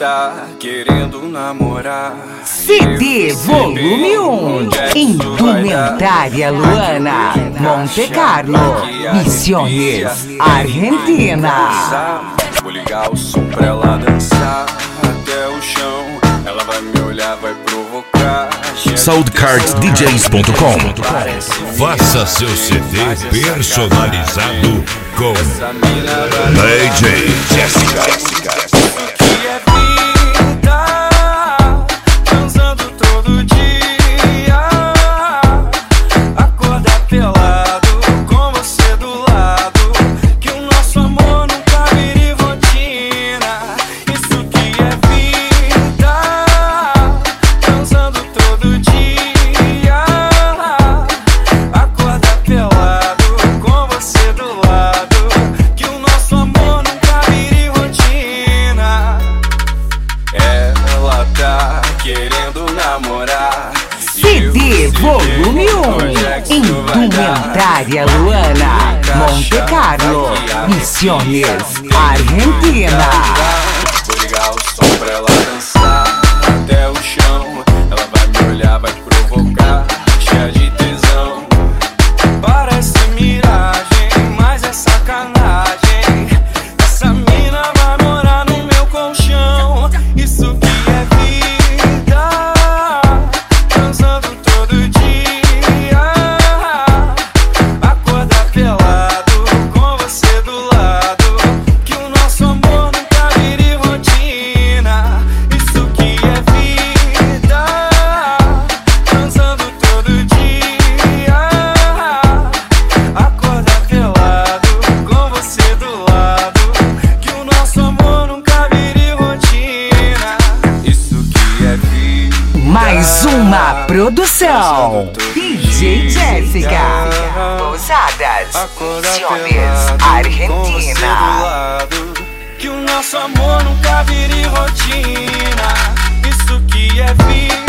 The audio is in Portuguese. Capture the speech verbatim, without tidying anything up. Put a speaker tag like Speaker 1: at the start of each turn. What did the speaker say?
Speaker 1: tá querendo namorar.
Speaker 2: C D Volume um, Indumentária Luana, Monte Carlo, Misiones, Argentina.
Speaker 1: Vou ligar o som pra ela dançar até o chão. Ela vai me olhar, vai provocar.
Speaker 3: Soundcards D Js ponto com. Faça seu C D personalizado com D J Jéssica.
Speaker 1: Que é vida, transando todo dia. Acordar pelado com você do lado. Que o nosso amor nunca vire rotina. Isso que é vida, transando todo dia. Acordar pelado com você do lado. Que o nosso amor nunca vire rotina. Ela tá querendo namorar.
Speaker 2: C D Volume um, Indumentária Luana, Monte Carlo, Misiones, Argentina.
Speaker 1: Vou ligar o som pra ela dançar até o chão. Ela vai me olhar, vai provocar, cheia de tesão. Parece miragem, mas é sacanagem. Essa mina vai morar no meu colchão. Isso que é vida, transando todo dia. Acordar pelado com você do lado. Que o nosso amor nunca vire rotina. Isso que é vida, transando todo dia. Acordar pelado com você do lado. Que o nosso amor nunca vire rotina. Isso que é vida.
Speaker 2: Mais uma produção D J Jéssica. Pousadas, Misiones, Argentina.
Speaker 1: Que o nosso amor nunca vire rotina. Isso que é vida.